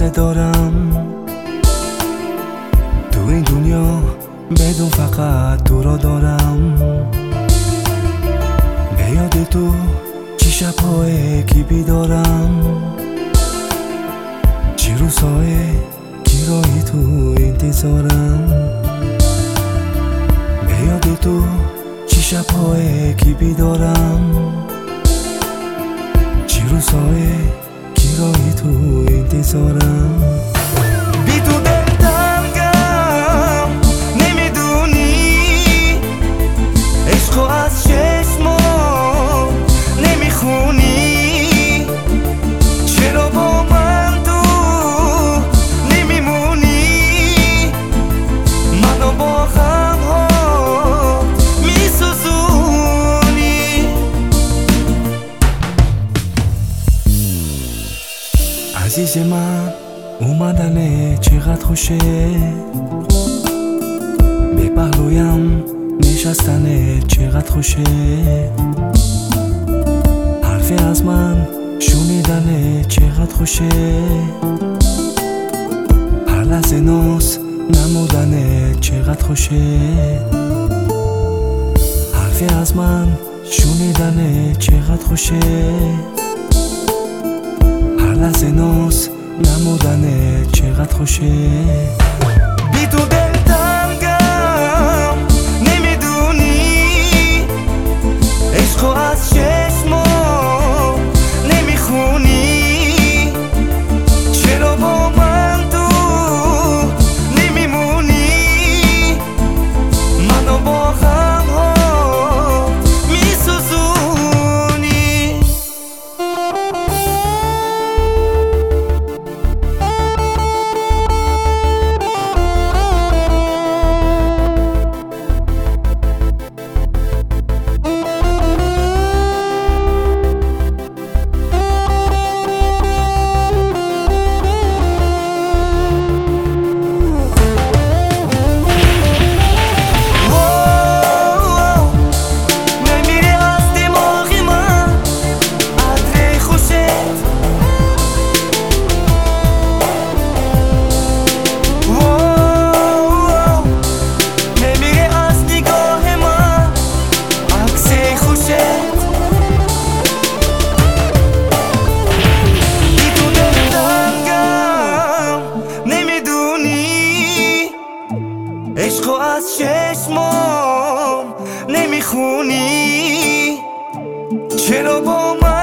آرزه دارم تو این دنیا بدون فقط تو را دارم. به یاد تو چی شب‌های کی بیدارم، چی روزهای کی رایی تو انتظارم. به یاد تو چی شب‌های کی بیدارم، چی روزهای کی رایی تو انتظارم. بی تو دل تنگم نمیدونی، عشقو از چشمام نمیخونی، چرا با من تو نمیمونی، منو با غم‌ها میسوزونی. عزیز من اومدنه چقدر خوشه، به پهلویم نشستنه چقدر خوشه، حرفی از من شنیدنه چقدر خوشه، هر لحظه ناز نمودنه چقدر خوشه، حرفی از من شنیدنه چقدر خوشه، هر لحظه ناز نمودنه چقدر خوشه. بی تو دل تنگم نمیدونی، عشقو از چشمام نمیخونی، چرا با من تو نمیمونی، منو با غم‌ها میسوزونی. عشقو از چشمام نمیخونی، چرا با من